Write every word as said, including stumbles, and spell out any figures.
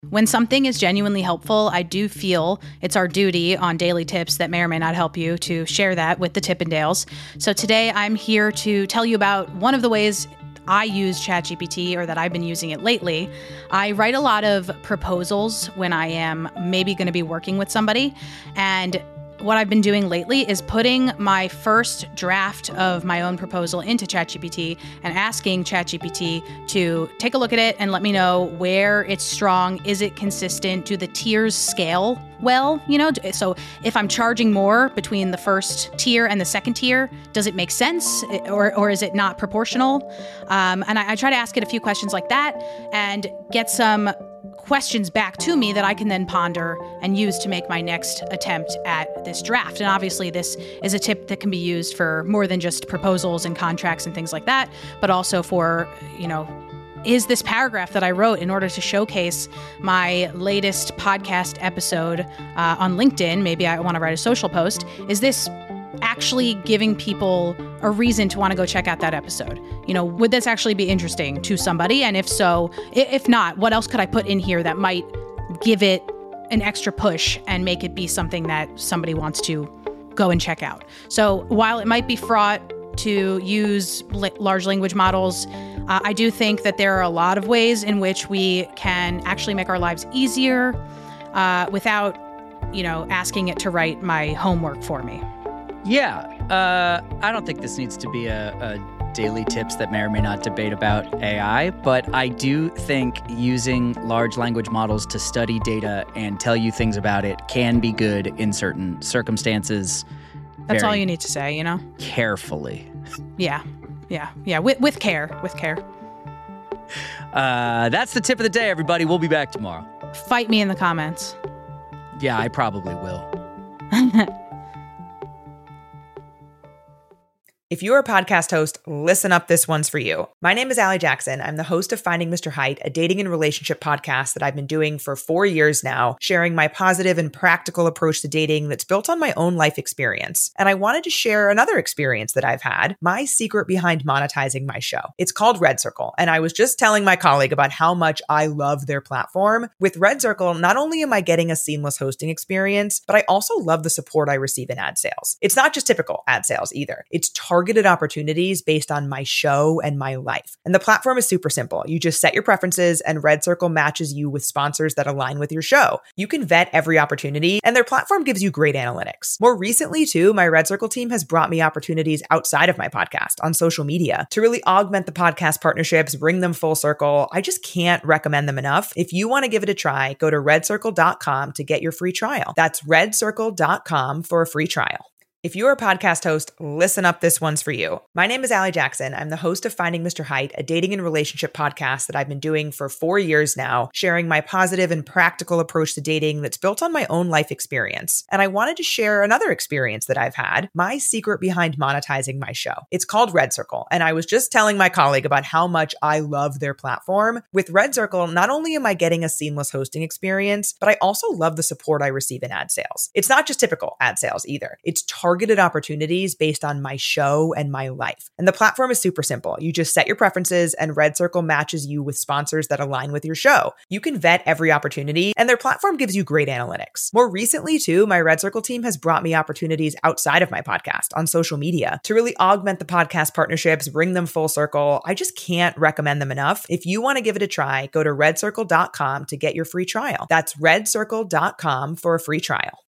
When something is genuinely helpful, I do feel it's our duty on Daily Tips that may or may not help you to share that with the Tippendales. So today I'm here to tell you about one of the ways I use ChatGPT, or that I've been using it lately. I write a lot of proposals when I am maybe going to be working with somebody, and what I've been doing lately is putting my first draft of my own proposal into ChatGPT and asking ChatGPT to take a look at it and let me know where it's strong. Is it consistent? Do the tiers scale well? You know, so if I'm charging more between the first tier and the second tier, does it make sense, or or is it not proportional? Um, and I, I try to ask it a few questions like that and get some questions back to me that I can then ponder and use to make my next attempt at this draft. And obviously this is a tip that can be used for more than just proposals and contracts and things like that, but also for, you know, is this paragraph that I wrote in order to showcase my latest podcast episode uh, on LinkedIn, maybe I want to write a social post, is this actually giving people a reason to want to go check out that episode? You know, would this actually be interesting to somebody? And if so, if not, what else could I put in here that might give it an extra push and make it be something that somebody wants to go and check out? So while it might be fraught to use li- large language models, uh, I do think that there are a lot of ways in which we can actually make our lives easier uh, without, you know, asking it to write my homework for me. Yeah, uh, I don't think this needs to be a, a daily tips that may or may not debate about A I, but I do think using large language models to study data and tell you things about it can be good in certain circumstances. That's all you need to say, you know? Carefully. Yeah, yeah, yeah, with, with care, with care. Uh, that's the tip of the day, everybody. We'll be back tomorrow. Fight me in the comments. Yeah, I probably will. If you're a podcast host, listen up, this one's for you. My name is Allie Jackson. I'm the host of Finding Mister Height, a dating and relationship podcast that I've been doing for four years now, sharing my positive and practical approach to dating that's built on my own life experience. And I wanted to share another experience that I've had, my secret behind monetizing my show. It's called Red Circle, and I was just telling my colleague about how much I love their platform. With Red Circle, not only am I getting a seamless hosting experience, but I also love the support I receive in ad sales. It's not just typical ad sales either. It's targeted targeted opportunities based on my show and my life. And the platform is super simple. You just set your preferences and Red Circle matches you with sponsors that align with your show. You can vet every opportunity and their platform gives you great analytics. More recently too, my Red Circle team has brought me opportunities outside of my podcast on social media to really augment the podcast partnerships, bring them full circle. I just can't recommend them enough. If you want to give it a try, go to red circle dot com to get your free trial. That's red circle dot com for a free trial. If you're a podcast host, listen up, this one's for you. My name is Allie Jackson. I'm the host of Finding Mister Height, a dating and relationship podcast that I've been doing for four years now, sharing my positive and practical approach to dating that's built on my own life experience. And I wanted to share another experience that I've had, my secret behind monetizing my show. It's called Red Circle, and I was just telling my colleague about how much I love their platform. With Red Circle, not only am I getting a seamless hosting experience, but I also love the support I receive in ad sales. It's not just typical ad sales either. It's targeted targeted opportunities based on my show and my life. And the platform is super simple. You just set your preferences and Red Circle matches you with sponsors that align with your show. You can vet every opportunity and their platform gives you great analytics. More recently too, my Red Circle team has brought me opportunities outside of my podcast on social media to really augment the podcast partnerships, bring them full circle. I just can't recommend them enough. If you want to give it a try, go to red circle dot com to get your free trial. That's red circle dot com for a free trial.